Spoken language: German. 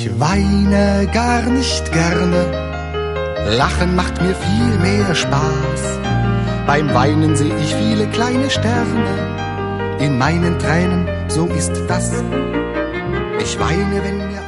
Ich weine gar nicht gerne, Lachen macht mir viel mehr Spaß. Beim Weinen seh ich viele kleine Sterne, in meinen Tränen, so ist das. Ich weine, wenn mir